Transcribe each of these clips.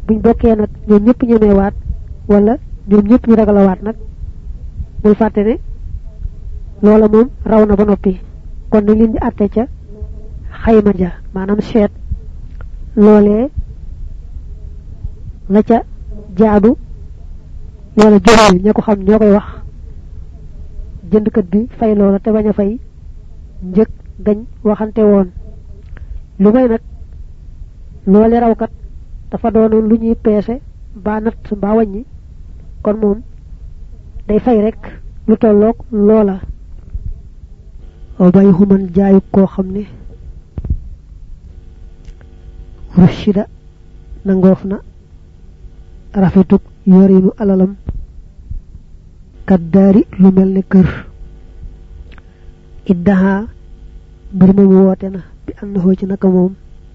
buñ bokkee nag ñoom ñëpp ñemee waat wala ñoom ñëpp ñu ragal a waat nag bul fàtte ne loola moom raw na ba noppi kon nañ leen di àtte ca xayma ja maanaam seet loolee la ca jaadu wala jëriñ ña ko xam ñoo koy wax jëndkat bi fay loola te bañ a fay njëg gañ waxante woon lu may nag loole rawkat dafa doonoon lu ñuy peese mbaa natt mbaa wàññi kon moom day fay rek lu tolloog loola o bay human jaayu koo xam ne rushida nangoof na rafetuk yorinu alalam kaddaari lu mel ne kër iddaha mbir moom woote na bi annahu ci naka moom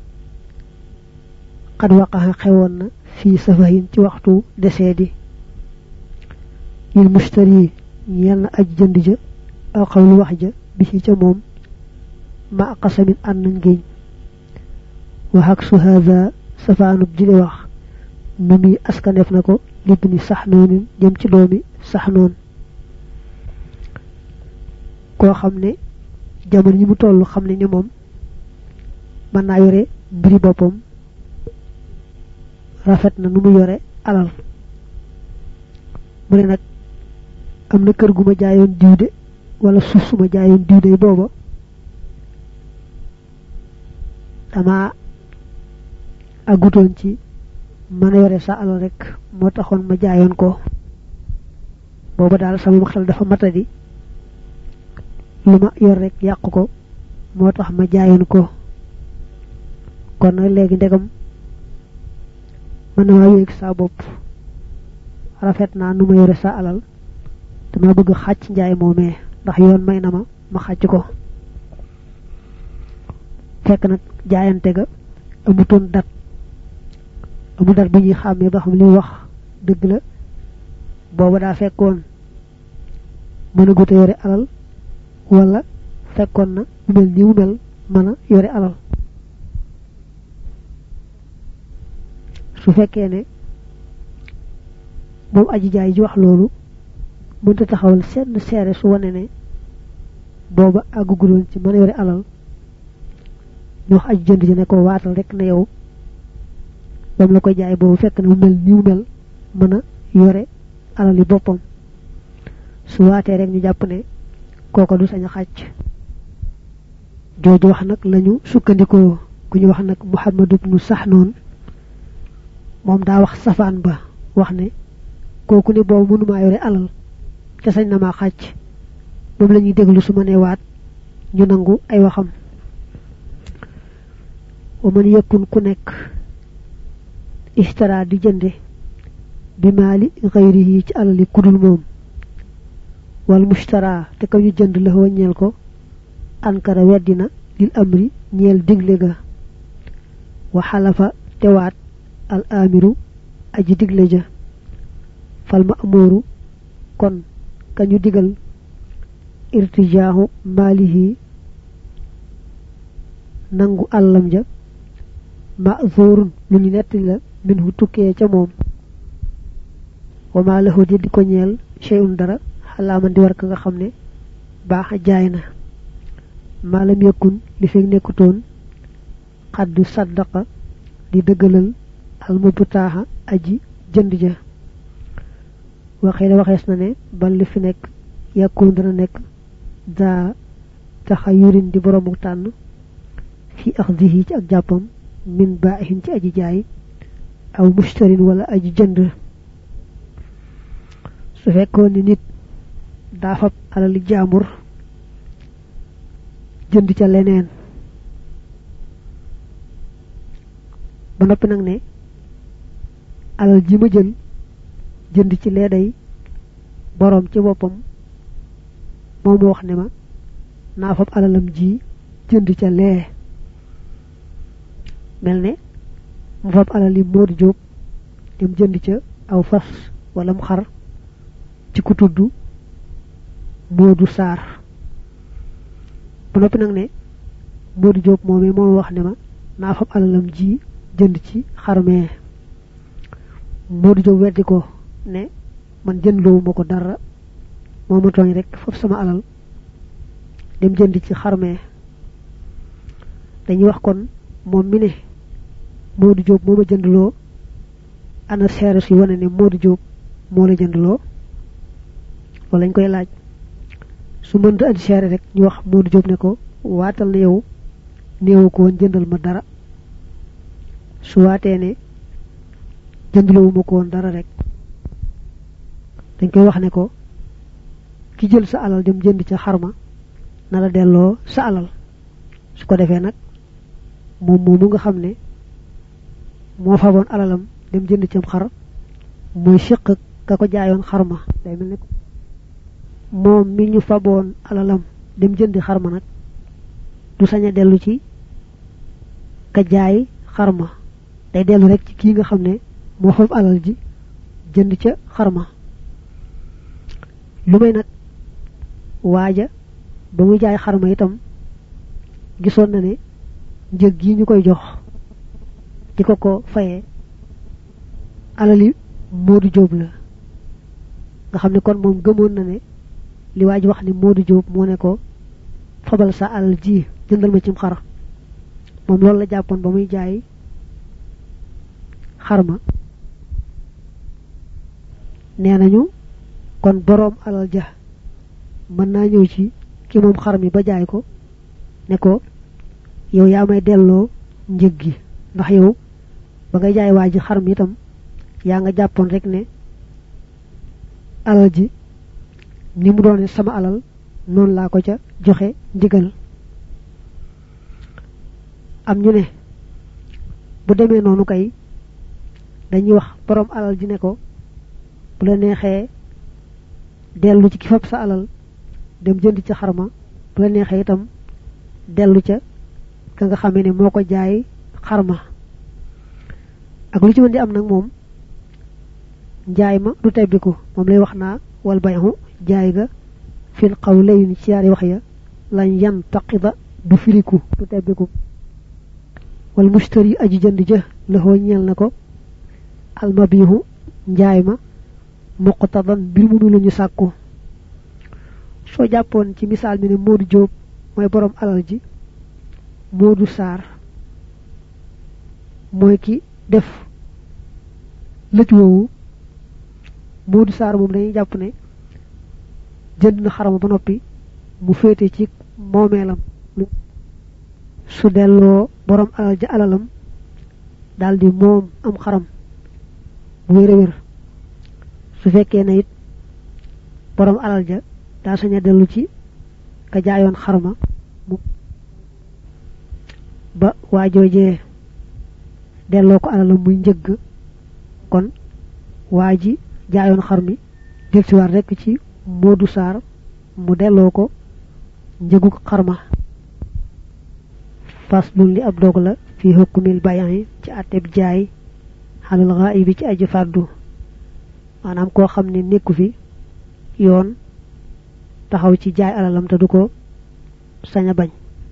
qad waqaha xewoon na fii safahin ci waxtu desee di lil mushtari ñeel na aj jënd ja aw xawlu wax ja bi ci ca moom ma qasamin ànd ngéeñ wa haksu hadha safaanub jile wax nu muy askanef na ko libni saxnoonin jëm ci doomi saxnoon koo xam ne jamono yi mu toll xam ne ni moom mën naa yore mbiri boppam rafet na nu mu yore alal mu ne nag am na kër gu ma jaayoon diw de wala suuf su ma jaayoon diw de booba dama agutoon ci mën a yore sa alal rek moo taxoon ma jaayoon ko booba daal sama xel dafa matadi lu ma yor rek yàq ko moo tax ma jaayoon ko kon nag léegi ndegam mën na maa yéeg saa bopp rafet naa nu ma yore sa alal dama bëgg xàcc njaay moomee ndax yoon may na ma xàcc ko fekk nag jaayante ga amutoon dat amu dat bu ñuy xàmmee ba xam li wax dëgg la booba daa fekkoon mën a gute yore alal wala fekkoon na mu mel ni mu mel mën a yore alal su fekkee ne moom aji jaay ji wax loolu mënta taxawal seen seere su wane ne booba àgguguloon ci mën a yore alal ñu wax aji jënd ji ne ko waatal rek ne yow bam la koy jaay boobu fekk na mu mel ni mu mel mën a yore alal yi boppam su waatee rek ñu jàpp ne kooko du sañ a xàcc jooju wax nag lañu sukkandikoo ku ñu wax nag Muhammad ibnu Saxnoon moom daa wax safaan ba wax ne kooku ne boobu mënumaa yore alal te sañ na maa xàcc moom la ñuy déglu su ma nee waat ñu nangu ay waxam wa man yakun ku nekk ishtara di jënde bi maali xayrihi ci alali kudul moom wal mushtara te ka ñu jënd la ñeel ko ankara weddina lil amri ñeel digle ga wa xalafa tewaat al amiru aji digle ja fal ma'muru kon ka ñu digal irtijaahu maalihi nangu àllam ja ma'zurun lu ñu netti la minhu tukkee ca moom wa ma lahu di ko ñeel shay'un dara xalaaman di war ka nga xam ne baax jaay na maalam yakun li fekk nekkutoon xaddu saddaqa di dëggalal almubtaaha aji jënd ja waxee waxees na ne bal li fi nekk yakun dana nekk daa taxayurin di boroomu tànn fi axdihi ci ak jàppam min baahin ci aji jaay aw mushtarin wala aji jënd su fekkoon ni nit daa fab alali jaambur jënd ca leneen ba noppi nag ne alal ji ma jël jënd ci lee day boroom ci boppam moom moo wax ne ma naa fab alalam ji jënd ca lee mel ne mu fab alali Moodu Jóob dem jënd ca aw fas wala mu xar ci ku tudd Moodu Saar ba noppi nag ne Moodu Jóob moomee moo wax ne ma naa fab alalam ji jënd ci xarmee Modou Diop weddi ko ne man jëndloo mako dara moma tooñ rek foofu sama alal dem jënd ci xarmee dañuy wax kon moom mi ne Modou Diop moma jëndloo ana seere si wane ne Modou Diop moo la jëndloo wala lañ koy laaj su mënta andi seere rek ñu wax Modou Diop ne ko waatal na yow néewu ko woon jëndal ma dara su waatee ne jëndloo ma ko woon dara rek dañ koy wax ne ko ki jël sa alal dem jënd ca xarma na la delloo sa alal su ko defee nag moom moomu nga xam ne moo faboon alalam dem jënd ci xar mooy siq ka ko jaayoon xarma day mel ne moom mi ñu faboon alalam dem jëndi xarma nag du sañ a dellu ci ka jaay xarma day dellu rek ci kii nga xam ne moo fab alal ji jënd ca xarma lu may nag waaja ba muy jaay xarma itam gisoon na ne njëg gi ñu koy jox di ko fayee alali Modou Diop la nga xam ne kon moom gëmoon na ne li waaj wax ni Modou Diop moo ne ko fabal sa alal ji jëndal ma cim xar moom loolu la jàppoon ba muy jaay xarma nee nañu kon boroom alal ja mën naa ñëw ci ki moom xar mi ba jaay ko ne ko yow yaa may delloo njëg gi ndax yow ba ngay jaay waa ji xar mi itam yaa nga jàppoon rek ne alal ji ni mu doone sama alal noonu laa ko ca joxe ndigal am ñu ne bu demee noonu kay dañuy wax borom alal ji ne ko bu la neexee dellu ci ki fab sa alal dem jënd ci xarma bu la neexee itam dellu ca ka nga xamee ne moo ko jaay xarma ak lu ci mën di am nag moom njaay ma du tebbiku moom lay wax naa wal bayhu jaay ga fil qawlayn ci yaari wax ya lañ yan taqida du firiku du tebbiku wal mushtari aji jënd ja la ho ñeel nako al mabihu njaay ma muqtadan bir mu lañu sàkku soo jàppoon ci misaal mi ne Modou Diop mooy borom alal ji Modou Sarr mooy ki def lëj woowu Modou Sarr moom dañuy jàpp ne jënd na xarama ba noppi mu féete ci moomeelam su delloo borom alal ja alalam daldi moom am xaram bu wér a wér su fekkee ne it borom alal ja daa sañ a dellu ci ka jaayoon xarma ba waa joojee delloo ko alalam muy njëgg kon waa ji jaayoon xar mi del ci war rekk ci Modou Sarr mu delloo ko njëgu xarma faslun li ab dog la fi hukmil bayan ci ateb jaay halal ghaibi ci aji faddu manam ko xamne nekku fi yoon taxaw ci jaay alalam te duko saña bañ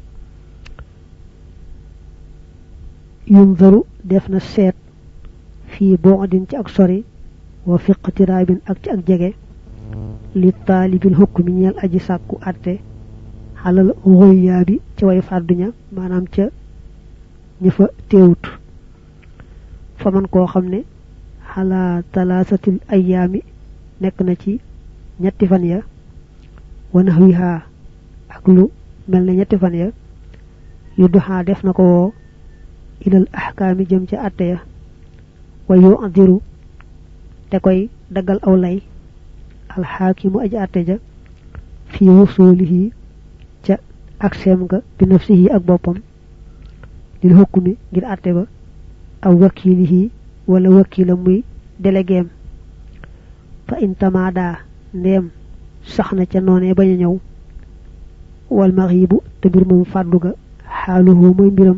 yunzaru defna set fi bo'din ci ak sori wa fiqti rabin ak ci ak jege li talibil hukmi ñal aji sakku atte halal ghoyabi ci way fadduña manam ca ñafa teewut fa man ko xamne hala talasatil ayami nek na ci ñetti fan ya wa nahwiha ak lu melni ñetti fan ya yuduha def nako wo ilal ahkami jëm ci atte ya wa yu'diru te koy dagal aw lay al hakimu aji atte ja fi wusulihi ca ak sem nga bi nafsihi ak bopam lil hukmi ngir atte ba aw wakilihi wala wakila muy déléguém fa intamada ndem saxna ca noné baña ñew wal maghibu te bir mum fadduga haluhu moy mbiram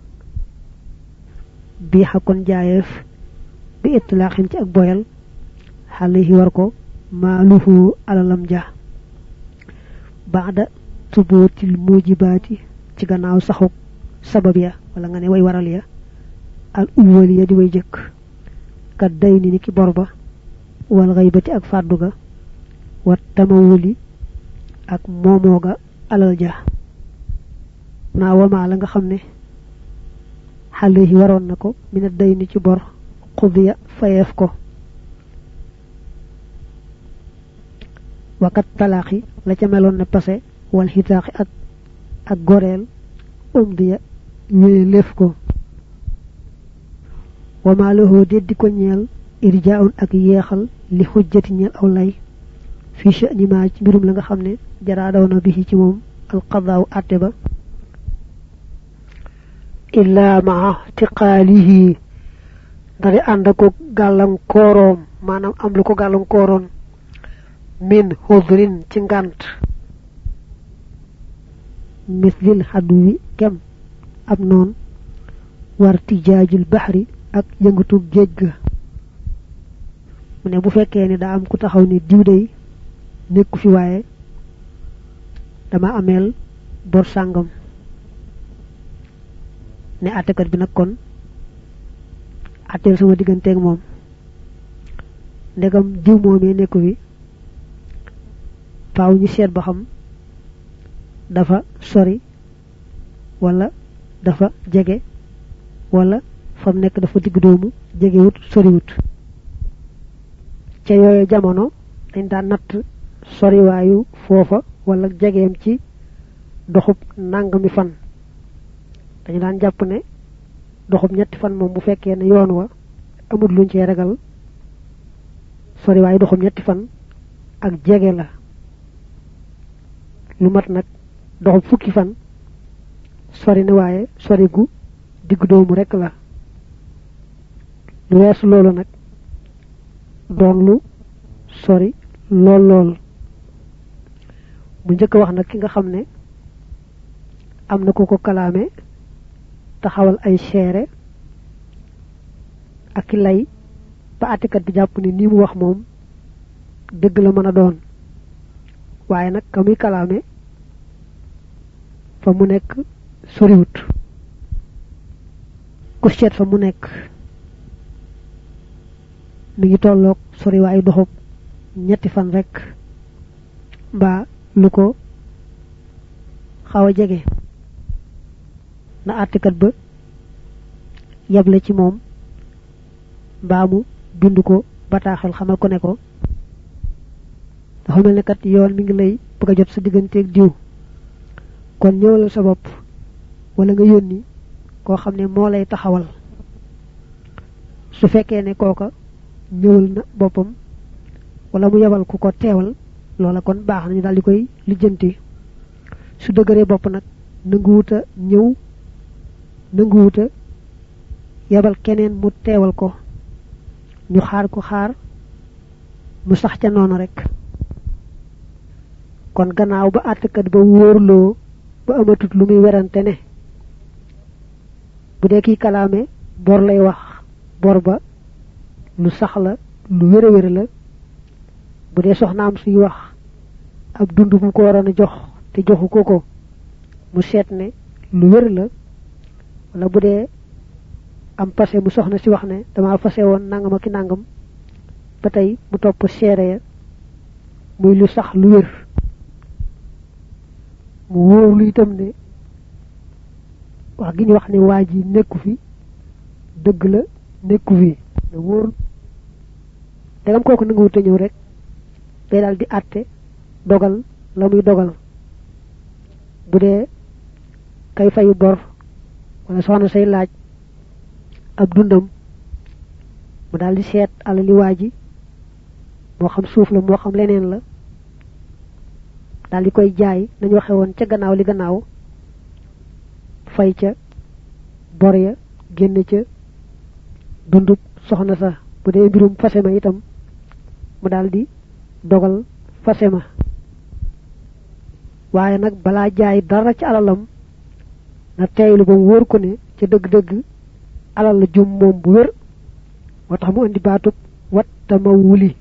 bi hakon jaayef bi itlaqin ci ak boyal halihi war ko maluhu alalam ja ba'da tubutil mujibati ci gannaaw saxuk sabab ya wala nga ne way waral ya al awwaliya di way jëk ka day ni ki borba wal ghaibati ak fadduga wat tamawuli ak momoga alal ja na wama la nga xamne xalihi waron nako min day ni ci bor qudiya fayef ko wakat talaqi la ca melon ne passé wal hitaqi ak gorel umdiya wé lef ko wama lahu deddi ko ñeel irjaun ak yeexal li hujjati ñeel aw lay fi sha'ni ma ci mbirum la nga xamne jara dawna bi ci mom al qada'u ateba illa ma'a tiqalihi dari andako galang korom manam am lu ko galang koron min hudrin ci ngant mithlil hadwi kem ab non wartijajul bahri ak yëngatu geej ga mune bu fekkee ni da am ku taxaw ni diw day nekku fi waaye dama amel bor sangam ne atekat bi nak kon atel sama digante ak mom ndegam diw momé nekku fi faaw ñu seet ba xam dafa sori wala dafa jege wala fam nek dafa digg doomu jege wut sori wut ci yoy jamono dañ da nat sori wayu fofa wala jegeem ci doxub nangami fan dañu daan japp ne doxub ñetti fan mom bu fekkee ne yoon wa amul luñ ci ragal sori wayu doxub ñetti fan ak jege la lu mat nak doxub fukki fan sori na waye sori gu digg doomu rek la lu weesu loolu nak doon lu sori lool bu njëkk wax nak ki nga xamne amna ko kalaame taxawal ay xéré ak lay ba atikat bi japp ni mu wax mom deug la mëna doon waye nak kamuy kalaame fa mu nekk soriwut ku seet fa mu nekk mi ngi tollok sori way doxop ñetti fan rek ba luko xawa jege na atikat ba yable ci mom baamu bind ko bataaxal xamal ko ne ko dafa melni kat yoon mi ngi lay bëgg jot sa digënté ak diw kon ñëwal sa bop wala nga yoni ko xamne mo lay taxawal su fekkee ne koka ñëwal na bopam wala mu yabal ku ko teewal loola kon baax nañu dal di koy lijjanti su dëgëree bopp nag nanguwuta ñëw nanguwuta yabal keneen mu teewal ko ñu xaar ko xaar mu sax ca noonu rek kon gannaaw ba àttekat ba wóorloo ba amatut lu muy werante ne bu dee kii kalaame bor lay wax bor ba lu sax la lu wér la bu dee soxnaam suy wax ab dund bu ko waroon a jox te joxu ko mu seet ne lu wér la wala bu dee am passé mu soxna si wax ne dama fasé woon nangam ak nangam ba tey mu topp seere ya muy lu sax lu wér mu wóor lu itam ne wax gi ñu wax ne waa ji nekku fi dëgg la nekku fi ne wóor dagam kooku nangu wuta ñëw rek day daal di àtte dogal la muy dogal bu dee kay fayu bor wala soxna say laaj ab dundam mu daal di seet alali waaji moo xam suuf la moo xam leneen la daal di koy jaay nañ waxe woon ca gannaaw li gannaaw fay ca bor ya génn ca dundub soxna sa bu dee mbirum fasema itam mu daal di dogal fasema waaye nag balaa jaay dara ci alalam na teeylu ba wóor ko ne ca dëgg-dëgg alal la jum moom bu wér moo tax mu andi baatub wat tama wuli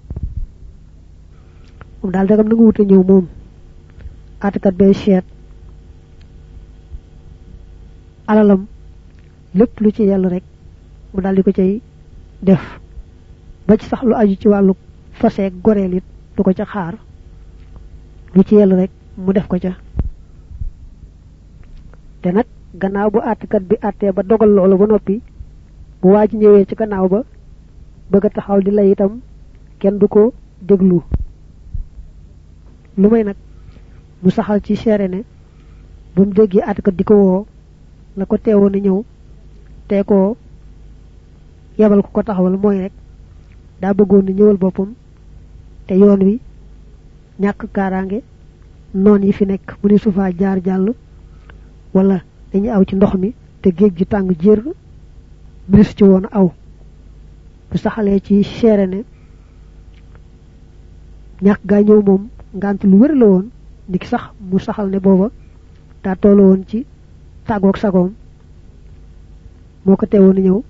moom daal dagam nangu wuta ñëw moom atakat bay seet alalam lépp lu ci yàlla rek mu daal di ko cay def ba ci sax lu aju ci walu fasé goreel it du ko ca xaar lu ci yell rek mu def ko ca té nak gannaaw bu kat bi atté ba dogal loolu ba nopi bu waji ñëwé ci gannaaw ba bëgg taxaw di lay itam kenn du ko déglu lu may nag mu saxal ci seere ne bu mu déggee kat di ko woo la ko teewoon ñëw te ko yebal ko taxawal mooy rek daa bëggoon ni ñëwal boppam te yoon wi ñàkk kaaraange noon yi fi nekk mu ni sufa jaar jàll wala dañu aw ci ndox mi te géej gi tàng jër bis ci woon aw bu saxalee ci seere ne ñàkk gaa ñëw moom ngant lu wër la woon niki sax mu saxal ne booba daa toolo woon ci tàggoog sagoom moo ko teewoon ñëw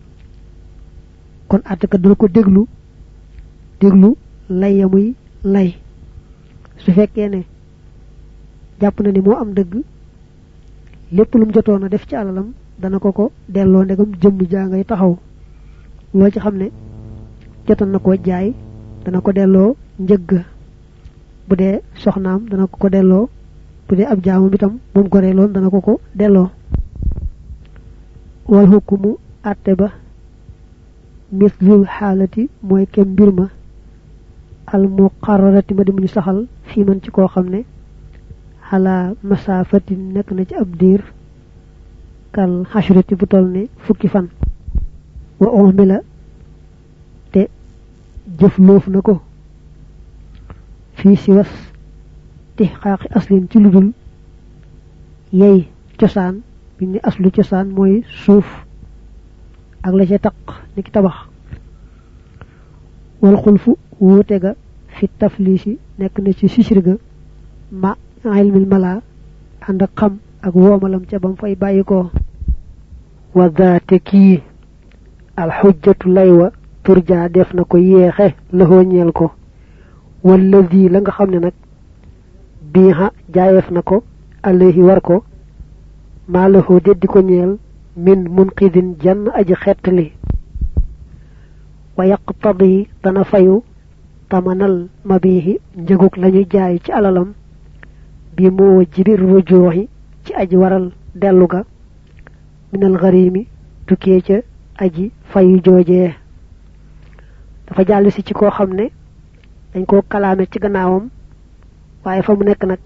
kon àtte ka dul ko déglu lay ya muy lay su fekkee ne jàpp na ni moo am dëgg lépp lu mu jotoon a def ci alalam dana ko delloo ndegam jëmm jaa ngay taxaw loo ci xam ne jotoon na koo jaay dana ko delloo njëgg bu dee soxnaam dana ko delloo bu dee ab jaamu bitam moom ko reeloon dana ko delloo wal hukumu àtte ba mislul xaalati mooy kem mbir ma al muqarrarati ma di muñu saxal fii man ci koo xam ne xalaa masafati nekk na ci ab diir kal xashrati bu toll ne fukki fan wa umila te jëf loof na ko fii si was tixqaaqi aslin ci ludul yey cosaan bi ni aslu cosaan mooy suuf ak la ca taq ni ki tabax wal xulfu wuute ga fi taflisi nekk na ci sisir ga ma ilmil mala ànd ak xam ak woomalam ca bam fay bàyyikoo wa daate kii alxujjatu laywa turja def na ko yeexe laxoo ñeel ko wallazi la nga xam ne nag biixa jaayef na ko alayhi war ko maa laxoo deddi ko ñeel min munqidin jann aji xettali wa yaqtadi dana fayu tamanal mabihi njëguk lañu jaay ci alalam bi moo jibir rujuuxi ci aji waral dellu ga minal gharimi tukkee ca aji fayu joojee dafa jàll si ci koo xam ne dañ koo kalaame ci gannaawam waaye fa mu nekk nag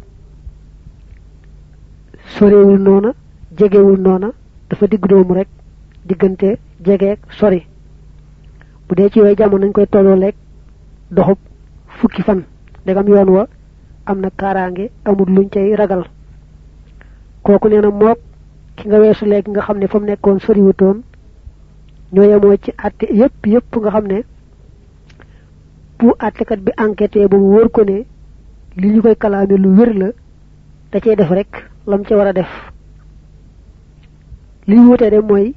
sorewul noona jegewul noona dafa digg doomu rek diggante jegeek sori bu dee ci yooyu jamono nañ koy tolloo lekk doxub fukki fan ndegam yoon wa am na kaaraange amul luñ cay ragal kooku nee na mook ki nga weesu léegi nga xam ne fa mu nekkoon soriwutoon ñoo yemoo ci àtte yépp nga xam ne bu àttekat bi enquêté ba mu wóor ko ne li ñu koy kalaame lu wér la da cay def rek lam ca war a def li wutee de mooy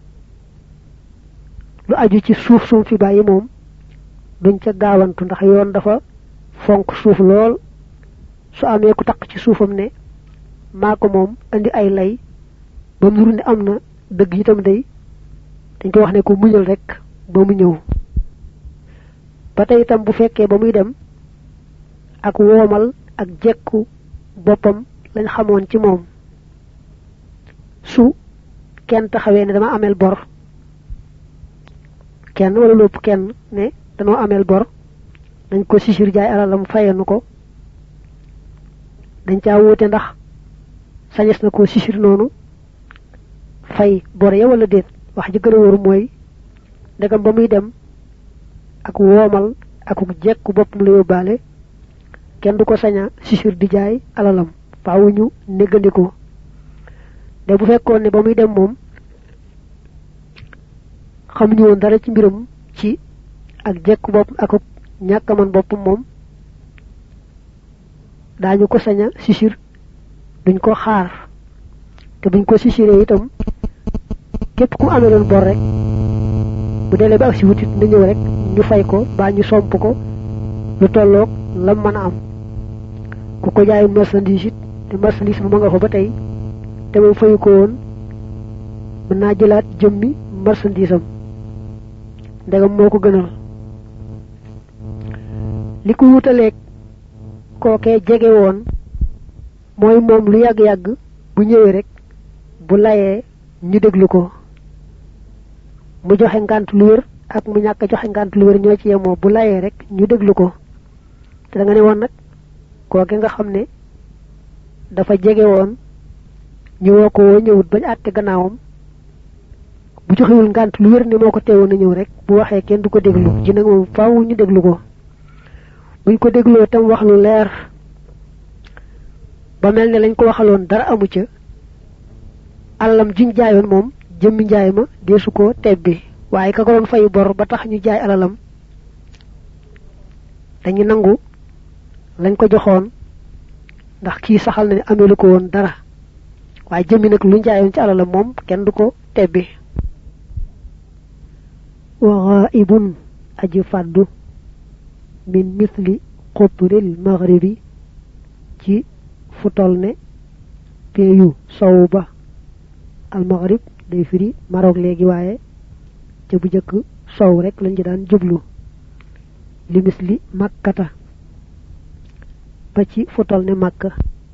lu aju ci suuf sum fi bàyyi moom duñ ca gaawantu ndax yoon dafa fonk suuf lool su amee ku taq ci suufam ne maa ko moom andi ay lay ba mu ne am na dëgg itam day dañ ko wax ne ko muñal rek ba mu ñëw ba tey itam bu fekkee ba muy dem ak woomal ak jekku boppam lañ xamoon ci moom su kenn taxawee ne dama amel bor kenn wala lopp kenn ne danoo amel bor dañ ko sisir jaay alalam fayenu ko dañ caa wóote ndax sañes na ko sisir noonu fay bor ya wala déet wax ji gën a wóor mooy ndegam ba muy dem ak woomal ak jekku boppam la yóbbaale kenn du ko saña sisir di jaay alalam faawu ñu néggandiko de bu fekkoon ne ba muy dem moom xamuñu woon dara ci mbiram ci ak jekku bopp ak ñàkk man boppam moom daañu ko saña sisir duñ ko xaar te buñ ko sisiree itam képp ku ameloon bor rek bu delee ba ak si wutit na ñëw rek ñu fay ko ba ñu somp ko lu tolloog lam mën a am ku ko jaay marchandise te marchandise bu ma nga fa ba tey te moom fayu ko woon mën naa jëlaat jëmmi marchandise am ndegam moo ko gënal li ko wutaleeg kookee jege woon mooy moom lu yàgg-yàgg bu ñëwee rek bu layee ñu déglu ko mu joxe ngant lu wër ak mu ñàkk joxe ngant lu wër ñoo ci yemoo bu layee rek ñu déglu ko te da nga ne woon nag kooke nga xam ne dafa jege woon ñu woo ko woo ñëwut bañ àtte gannaawam bu joxewul ngant lu wër ne moo ko teewoon a ñëw rek bu waxee kenn du ko déglu ji nag moom faaw ñu déglu ko buñ ko dégloo tam wax lu leer ba mel ne lañ ko waxaloon dara amu ca alalam jiñ jaayoon moom jëmmi njaay ma deesu ko tebbi waaye ka ko doon fay bor ba tax ñu jaay alalam dañu nangu lañ ko joxoon ndax kii saxal na ne ameelu ko woon dara waaye jëmmi nag lu njaayoon ci alalam moom kenn du ko tebbi wa ghaibun aji faddu min misli qutril maghribi ci fu tol ne peyu sow ba al maghrib day firi marok léegi waaye ca bu jëkk sow rek lañ ci daan jublu li misli makkata ba ci fu tol ne makka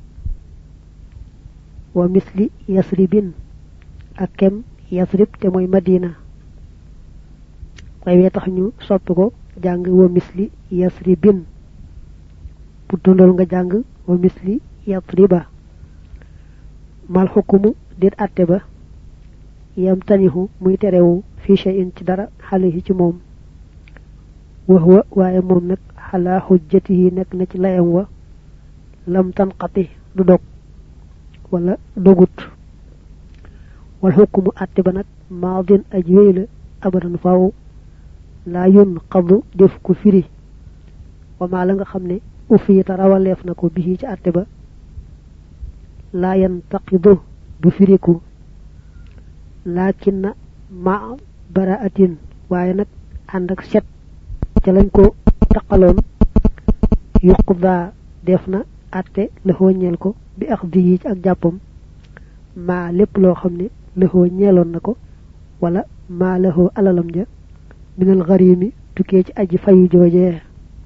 wa misli yasribin ak kem yasrib te mooy madina way wee tax ñu soppi ko jàng wa misli yasribin bu dundal nga jàng wa misli yasriba mal hukumu dit atte ba yam tanihu muy terewu fi shay'in ci dara xalihi ci moom wa huwa waaye moom nag xalaa xujjatihi nekk na ci layam wa lam tanqati du dog wala dogut wal hukumu atte ba nag maadin aj wéy la abadan faaw la yun qadu def ko firi wa ma la nga xamne ufiyata rawalef nako bi ci atte ba la yantaqidu du firiku lakinna ma bara'atin waye nak and ak set ci lañ ko taqalon yuqda defna atte le hoñel ko bi akhdi ci ak jappam ma lepp lo xamne le hoñelon nako wala ma lahu alalam ja minal gharimi tuké ci aji fayu jojé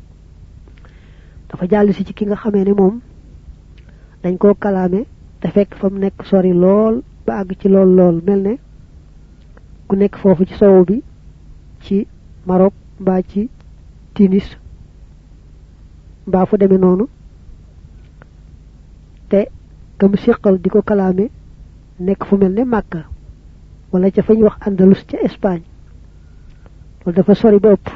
dafa jall ci ki nga xamé né mom dañ ko kalamé te fekk fam nek sori lool ba ag ci lool melne ku nek fofu ci sowu bi ci Maroc ba ci Tunis ba fu démé nonu te kam xékkal diko kalamé nek fu melne Makka wala ca fañ wax Andalus ci Espagne dafa sori bop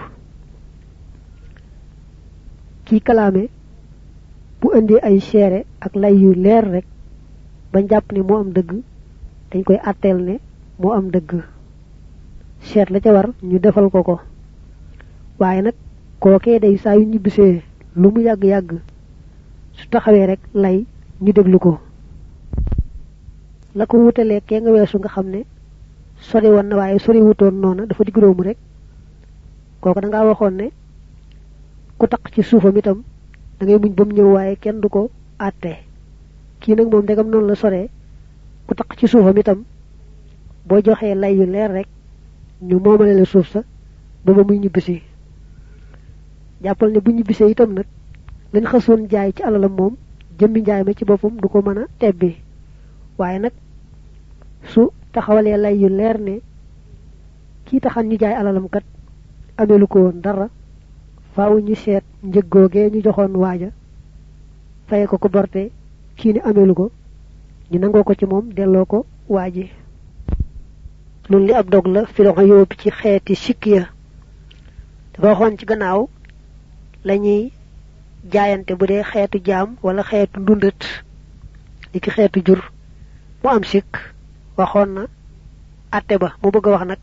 ki kalamé bu andi ay xéré ak lay yu leer rek bañ japp ni mo am deug dañ koy attel ne mo am deug xéet la ca war ñu defal ko waye nak koké day sa yu ñibisé lu mu yag yag su taxawé rek lay ñu déglu ko la ko wutalé ké nga wessu nga xamné sori won na waye sori wuton nona dafa digróomu rek koko da nga waxon ne ku tak ci suufam itam da ngay muñ bam ñew waye kenn duko atté ki nak mom degam non la soré ku tak ci suufam itam bo joxé lay yu leer rek ñu momalé la suuf sa ba ba muy ñibisi jappal ne bu ñibisé itam nak lañ xasoon jaay ci alalam mom jëmmi jaay ma ci bopum duko mëna tébbi waye nak su taxawalé lay yu leer ne ki taxan ñu jaay alalam kat amelu ko won dara faaw ñu sét njëggoge ñu joxon waaja fay ko ko borté ki ni amelu ko ñu nango ko ci mom delo ko waaji loolu li ab dog la fi la yob ci xéeti sikkiya dafa xon ci gannaaw lañuy jaayante bu dé xéetu jaam wala xéetu ndundat diki xéetu jur mu am sik waxon na atté ba mu bëgg wax nak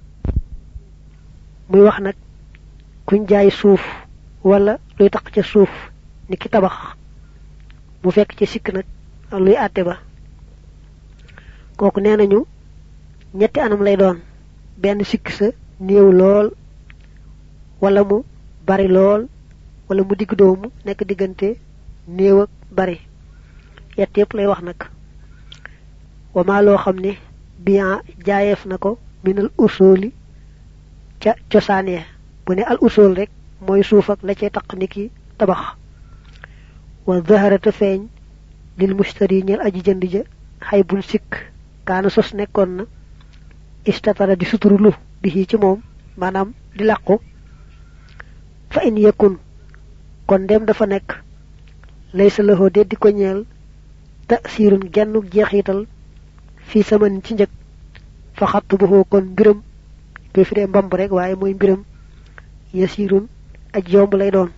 muy wax nak kuñ jaay suuf wala luy tak ci suuf ni ki tabax bu fekk ci sik nak luy atté ba koku nenañu ñetti anam lay doon ben sik sa neew lool wala mu bari lool wala mu digg doomu nek digënté neew ak bari yett yépp lay wax nak wa ma lo xamni biya jaayef nako minal usuli ca ciosané bu né al usul rek moy suuf ak la ci tak niki tabax wa zaharata feñ lil mushtari ñal aji jënd ja haybun sik kana sos nekkon na istatara di suturulu bi ci mom manam di laqku fa in yakun kon dem dafa nek laysa lahu de di ko ñeel ta'sirun gennu jeexital fi saman ci ñeek fa khatbuhu kon mbiram ko fi de mbamb rek waye moy mbiram yasirun aj yomb lay doon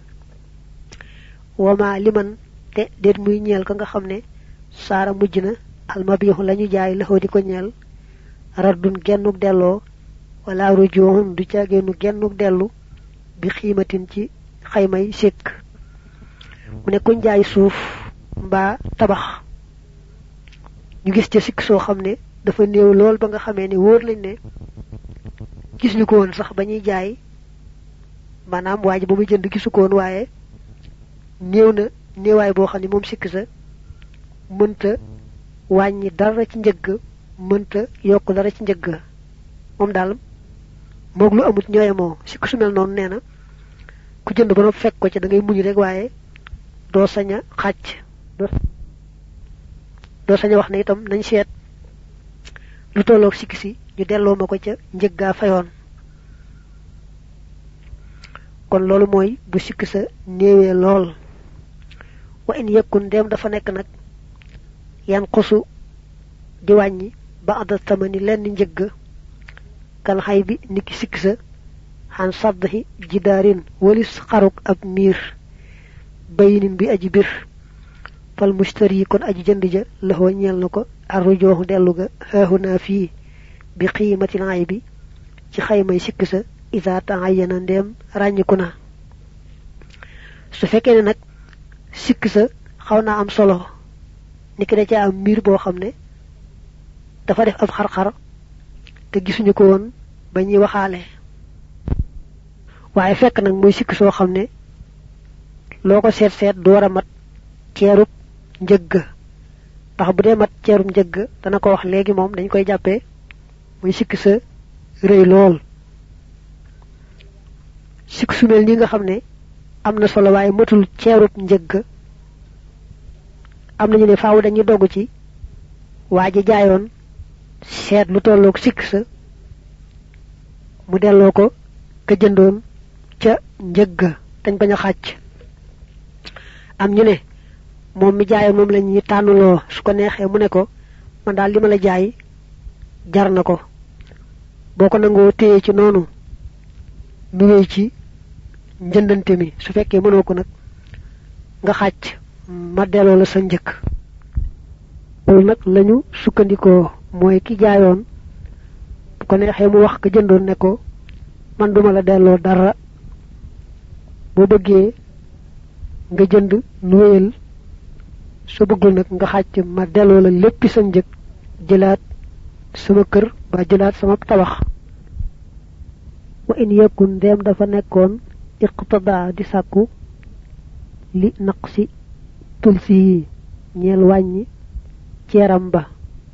wama liman te det muy ñeel ka nga xamne sara mujjina al mabihu lañu jaay lahu di ko ñeel raddun gennuk delo wala rujuhun du ciagenu gennuk delu bi ximatin ci xaymay sek mu ne kuñ jaay suuf mba tabax ñu gis ci sik so xamne dafa neew lool ba nga xamé ni woor lañ ne gis ñu ko won sax bañuy jaay manam waji bu muy jënd gisu ko won waye neew na neeway bo xamni mom sik sa mënta wañi dara ci njëgg mënta yok dara ci njëgg mom dal mok lu amut ñoyamo sik su mel non neena ku jënd ba no fekk ko ci da ngay muñu rek waye do saña xacc do saña wax ne itam nañ seet lu tolok sik si ñu delo mako ca njëgga fayon kon lolu moy bu sik sa neewé lool wa in yakun dem dafa nek nak yan qusu di wañi ba'da tamani len njëgg kal haybi niki sik sa han sadhi jidarin walis kharuk ab mir bayinin bi aji bir fal mushtari kon aji jënd ja lahu ñeel nako arrujuhu delu ga hahuna fi bi qimati al-aybi ci xaymay sik sa iza ta'ayyana ndem rañikuna su fekkene nak sik sa xawna am solo niki da ci am mir bo xamne dafa def ab xar-xar te gisuñu ko won bañuy waxale waye fekk nak muy sik so xamne loko set do wara mat ceerup njëgg tax bu dé mat ceerum njëgg dana ko wax légui mom dañ koy jappé muy sik sa reuy lool sik su mel ni nga xamne amna solo waye matul ceerup njëgg amna ñu né faaw dañuy dogu ci waji jaayoon seet lu tollok sik sa mu delloo ko ka jëndoon ca njëgg dañ baña xacc am ñu ne mom mi jaayoon mom lañuy tanulo su ko neexee mu ne ko man dal li ma la jaay jar nako boko nango téye ci nonu nu wéy ci njëndante mi su fekkee mënoo ko nag nga xacc ma delloo la sa njëkk loolu nag lañu sukkandikoo mooy ki jaayoon bu ko neexee mu wax ka jëndoon ne ko man duma la delloo dara boo bëggee nga jënd nu wéyal su bëggul nag nga xacc ma delloo la léppi sa njëkk jëlaat sama kër ba jëlaat sama tabax wa in yakun dem dafa nekkoon iqtada di sàkku li naqsi tulsi ñeel wàññi ceeram ba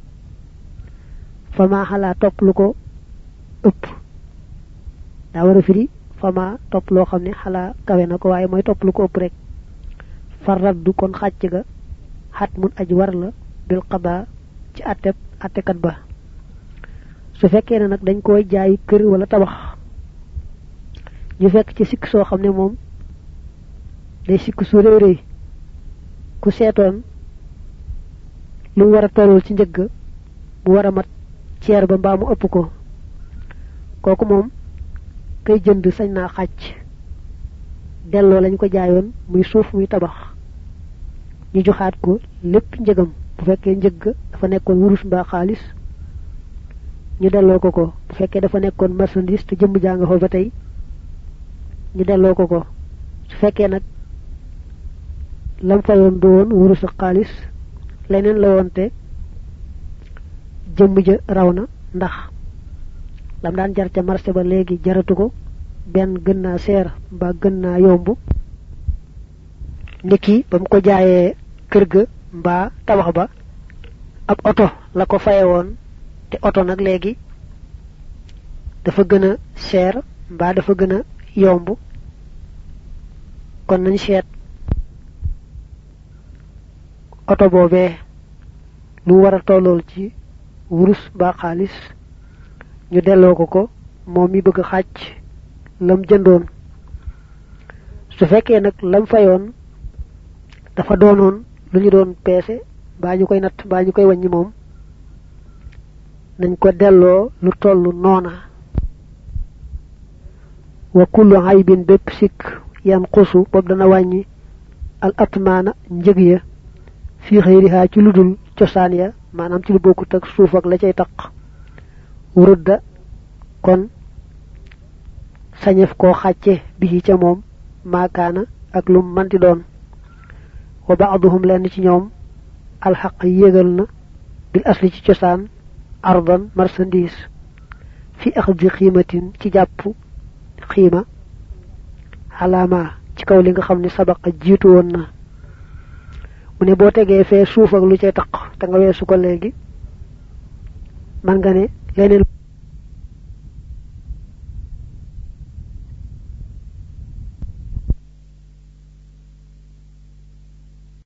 fama xala topp lu ko ëpp daa war a firi fama topp loo xam ne xala kawe na ko waaye mooy topp lu ko ëpp rek farraddu kon xàcc ga xat mun aji war la bil qada ci attekat ba su fekkee ne nag dañ koy jaay kër wala tabax ñu fekk ci sik soo xam ne moom day sik su réy ku seetoon lu war a tollul ci njëgg mu war a mat ceer ba mbaa mu ëpp ko kooku moom kay jënd sañ naa xàcc delloo lañ ko jaayoon muy suuf muy tabax ñu joxaat ko lépp njëgam bu fekkee njëgg dafa nekkoon wurus mbaa xaalis ñu delloo ko ko bu fekkee dafa nekkoon marchandise te jëmm jaa nga fa ba tey ñu delloo ko ko su fekkee nag lam fayoon do woon wurus ak xaalis leneen la wonte jëmm ja raw na ndax lam daan jar ca marché ba léegi jaratu ko benn gën naa seer mbaa gën naa yomb niki bam ko jaayee kër ga mbaa tabax ba ab oto la ko faye woon te oto nag léegi dafa gën a seer mbaa dafa gën a yomb kon nañ seet auto bobé lu wara tolol ci wurus ba xaalis ñu delloo ko moom mi bëgg xàcc lam jëndoon su fekkee nag lam fayoon dafa doonoon lu ñu doon peese baa ñu koy natt baa ñu koy wàññi moom nañ ko delloo lu tollu noona wa kullu aybin bépp sikk yanqusu bob dana wàññi al atmaana njëg ya fi xëyriha ci ludul cosaan ya maanaam ci lu bokkut ak suuf ak la cay taq wurudda kon sañef koo xàcce bi ca moom maakaana ak lu manti doon wa ba'duhum lenn ci ñoom alxaq yégal na bil asli ci cosaan ardan marchandise fi axdi xiimatin ci jàpp xiima xalaama ci kaw li nga xam ne sabaqa jiitu woon na mu ne boo tegee fee suuf ak lu cay taq te nga weesu ko léegi man nga ne leneen